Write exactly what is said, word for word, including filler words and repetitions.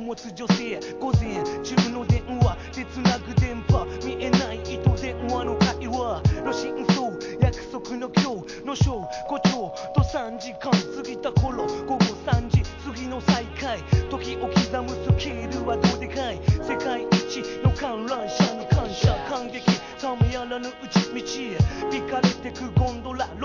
持つ女性、午前中の電話でつなぐ電波、見えない糸電話の会話の真相、約束の今日のショー、胡蝶とさんじかん過ぎた頃、午後さんじ過ぎの再会、時を刻むスケールはどうでかい、世界一の観覧車に感謝感激、ためやらぬ内道へ引かれてくゴンドラ、